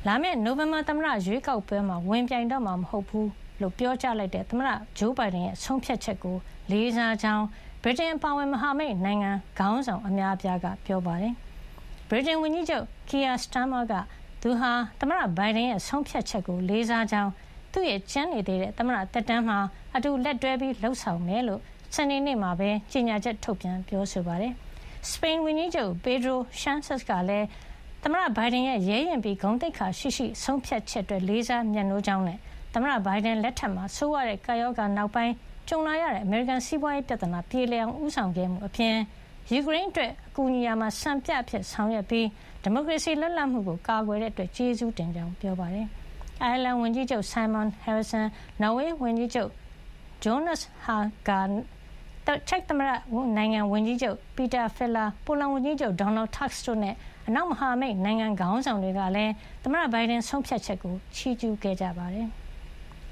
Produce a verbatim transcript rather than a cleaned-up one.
လာမယ့်နိုဝင်ဘာသမ္မတရွေးကောက်ပွဲမှာဝင်ပြိုင်တော့မှာမဟုတ်ဘူးလို့ပြောကြားလိုက်တဲ့သမ္မတဂျိုးဘိုင်ဒန်ရဲ့ဆုံးဖြတ်ချက်ကိုလေးစားကြောင်းဗြိတိန်ပါဝင်မဟာမိတ်နိုင်ငံခေါင်းဆောင်အများအပြားကပြောပါတယ်။ဗြိတိန်ဝန်ကြီးချုပ်ကီယာစတာမာကသူဟာသမ္မတဘိုင်ဒန်ရဲ့ဆုံးဖြတ်ချက်ကိုလေးစားကြောင်းသူ့ရဲ့ကျန်းနေသေးတဲ့သမ္မတတက်တန်းမှာအတူလက်တွဲပြီးလှုပ်ဆောင်မယ်လို့စနေနေ့မှာပဲကြေညာချက်ထုတ်ပြန်ပြောဆိုပါတယ်။စပိန်ဝန်ကြီးချုပ်ပေဒရိုရှန်ဆက်စ်ကလည်းသမ္မတဘိုင်ဒန်ရဲ့ရဲရင်ပြီးဂုဏ်သိက္ခာရှိရှိဆုံးဖြတ်ချက်တွေလေးစားမြတ်နိုးကြောင်းနဲ့သမ္မတဘိုင်ဒန်လက်ထက်မှာဆိုးရတဲ့ကာယောဂါနောက်ပိုင်းကြုံလာရတဲ့အမေရိကန်စီးပွားရေးပြဿနာပြေလည်အောင်ဦးဆောင်ခဲ့မှုအပြင်ယူကရိန်းအတွက်အကူအညီရမှာစံပြအဖြစ်ဆောင်ရွက်ပြီးဒီမိုကရေစီလွတ်လပ်မှုကိုကာကွယ်တဲ့အတွက်ကျေးဇူးတင်ကြောင်းပြောပါတယ်။အိုင်ယာလန်ဝန်ကြီးချုပ်ဆိုင်မွန်ဟယ်ရီဆန်နော်ဝေးဝန်ကြီးချုပ်ဂျိုနတ်ဟာဂန်ချက်သမ္မတနိုင်ငံဝန်ကြီးချုပ်ပီတာဖီလာပိုလန်ဝန်ကြီးချုပ်ဒေါနယ်တက်စ်တို့နဲ့အနောက်မဟာမိတ်နိုင်ငံခေါင်းဆောင်တွေကလည်းသမ္မတဘိုင်ဒန်ဆုံးဖြတ်ချက်ကိုချီးကျူးခဲ့ကြပါတယ်။